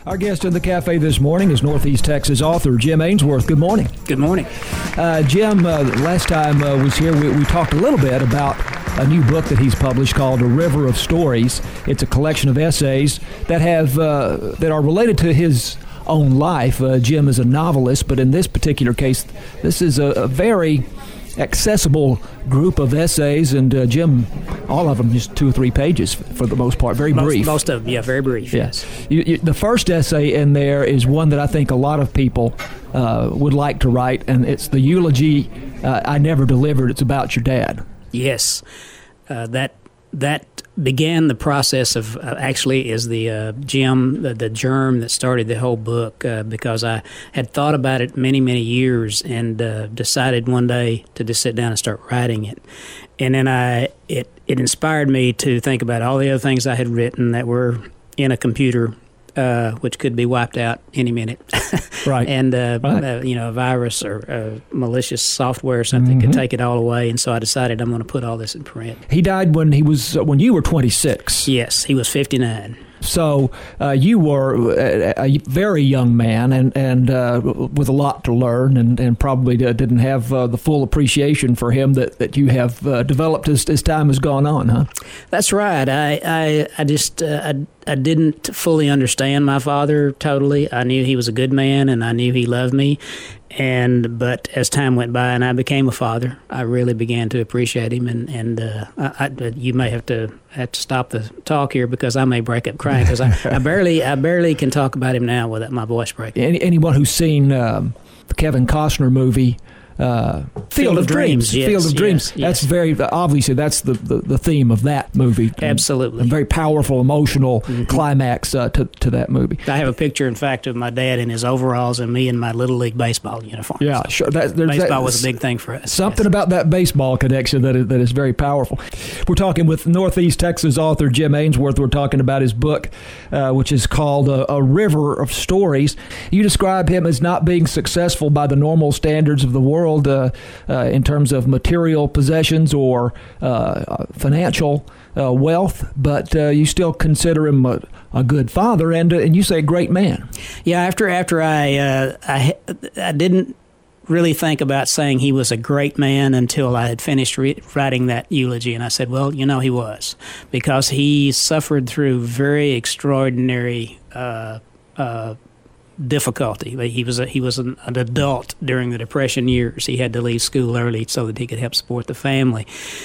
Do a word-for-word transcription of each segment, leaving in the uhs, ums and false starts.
Our guest in the cafe this morning is Northeast Texas author Jim Ainsworth. Good morning. Good morning. Uh, Jim, uh, last time uh, was here, we, we talked a little bit about a new book that he's published called A River of Stories. It's a collection of essays that have uh, that are related to his own life. Uh, Jim is a novelist, but in this particular case, this is a, a very accessible group of essays, and uh, Jim, all of them just two or three pages for the most part, very most, brief. Most of them, yeah, very brief. Yes. You, you, the first essay in there is one that I think a lot of people uh, would like to write, and it's the eulogy uh, I never delivered. It's about your dad. Yes, uh, that that began the process of uh, actually is the uh, Jim, the, the germ that started the whole book, uh, because I had thought about it many, many years and uh, decided one day to just sit down and start writing it. And then I it, it inspired me to think about all the other things I had written that were in a computer, uh, which could be wiped out any minute. Right. And, uh, right. uh, you know, a virus or uh, malicious software or something mm-hmm. could take it all away. And so I decided I'm going to put all this in print. He died when he was uh, when you were twenty-six. Yes, he was fifty-nine. So uh, you were a, a very young man and, and uh, with a lot to learn, and, and probably didn't have uh, the full appreciation for him that, that you have uh, developed as, as time has gone on, huh? That's right. I I, I just uh, I, I didn't fully understand my father totally. I knew he was a good man, and I knew he loved me. And but as time went by and I became a father, I really began to appreciate him. And and uh, I, I, you may have to have to stop the talk here because I may break up crying because I, I barely I barely can talk about him now without my voice breaking. Any, anyone who's seen um, the Kevin Costner movie. Uh, Field, Field of, of Dreams, Dreams yes, Field of Dreams. Yes, yes. That's very obviously that's the, the, the theme of that movie. Absolutely, a very powerful, emotional mm-hmm. climax uh, to to that movie. I have a picture, in fact, of my dad in his overalls and me in my little league baseball uniform. Yeah, so sure. That, baseball that, was a big thing for us. Something yes. about that baseball connection that is, that is very powerful. We're talking with Northeast Texas author Jim Ainsworth. We're talking about his book, uh, which is called a, a River of Stories. You describe him as not being successful by the normal standards of the world. Uh, Uh, in terms of material possessions or uh, financial uh, wealth, but uh, you still consider him a, a good father, and uh, and you say a great man. Yeah, after after I uh, I I didn't really think about saying he was a great man until I had finished re- writing that eulogy, and I said, well, you know, he was, because he suffered through very extraordinary Uh, uh, difficulty. He was a, he was an, an adult during the Depression years. He had to leave school early so that he could help support the family.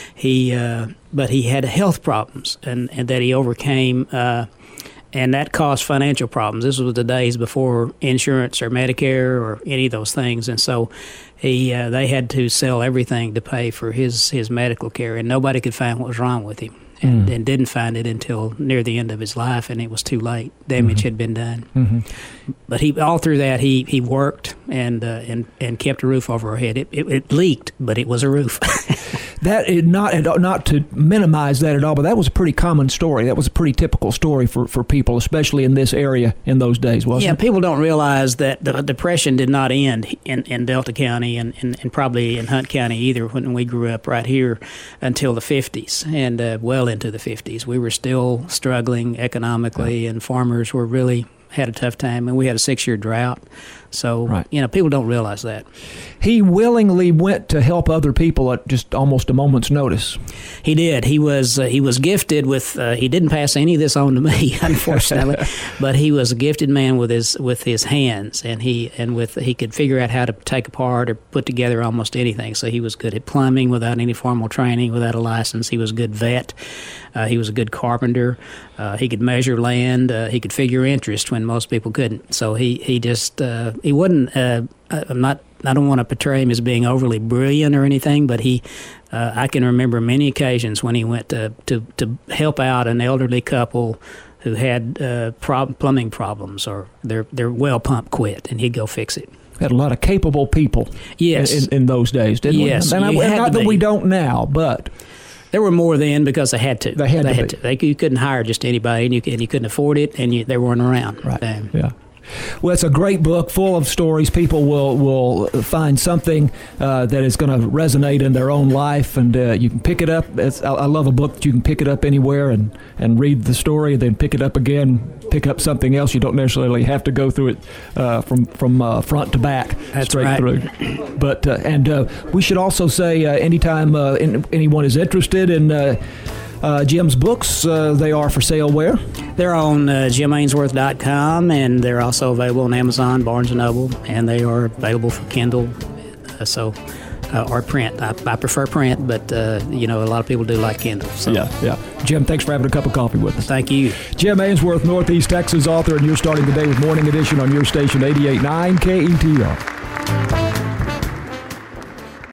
He uh, but he had health problems and, and that he overcame, uh, and that caused financial problems. This was the days before insurance or Medicare or any of those things, and so he uh, they had to sell everything to pay for his his medical care, and nobody could find what was wrong with him. And, mm. and didn't find it until near the end of his life, and it was too late. Damage mm-hmm. had been done. Mm-hmm. But he, all through that, he, he worked and uh, and and kept a roof over our head. It, it, it leaked, but it was a roof. That is not not to minimize that at all, but that was a pretty common story. That was a pretty typical story for, for people, especially in this area in those days, wasn't yeah, it? Yeah, people don't realize that the Depression did not end in, in Delta County and, and, and probably in Hunt County either when we grew up right here until the fifties and uh, well into the fifties. We were still struggling economically, and farmers were really had a tough time, and we had a six-year drought. So, right. you know, people don't realize that. He willingly went to help other people at just almost a moment's notice. He did. He was uh, he was gifted with. Uh, he didn't pass any of this on to me, unfortunately, but he was a gifted man with his with his hands, and he and with he could figure out how to take apart or put together almost anything. So he was good at plumbing without any formal training, without a license. He was a good vet. Uh, he was a good carpenter. Uh, he could measure land. Uh, he could figure interest when most people couldn't. So he he just uh, he wasn't. Uh, I'm not. I don't want to portray him as being overly brilliant or anything, but he. Uh, I can remember many occasions when he went to to, to help out an elderly couple who had uh, prob- plumbing problems, or their their well pump quit, and he'd go fix it. Had a lot of capable people. Yes. in, in those days, didn't yes, we? And I, not that we don't now, but. There were more then because they had to. They had they to. Had to. They, you couldn't hire just anybody, and you, and you couldn't afford it, and you, they weren't around. Right. Um, yeah. Well, it's a great book full of stories. People will, will find something uh, that is going to resonate in their own life, and uh, you can pick it up. It's, I, I love a book that you can pick it up anywhere and, and read the story, then pick it up again, pick up something else. You don't necessarily have to go through it uh, from from uh, front to back, That's straight right. through. But uh, and uh, we should also say, uh, anytime uh, in, anyone is interested in uh, uh, Jim's books, uh, they are for sale where? They're on uh, jim ainsworth dot com, and they're also available on Amazon, Barnes and Noble, and they are available for Kindle, uh, so uh, or print. I, I prefer print, but uh, you know, a lot of people do like Kindle. So. Yeah, yeah. Jim, thanks for having a cup of coffee with us. Thank you. Jim Ainsworth, Northeast Texas author, and you're starting the day with Morning Edition on your station, eighty-eight point nine K E T R.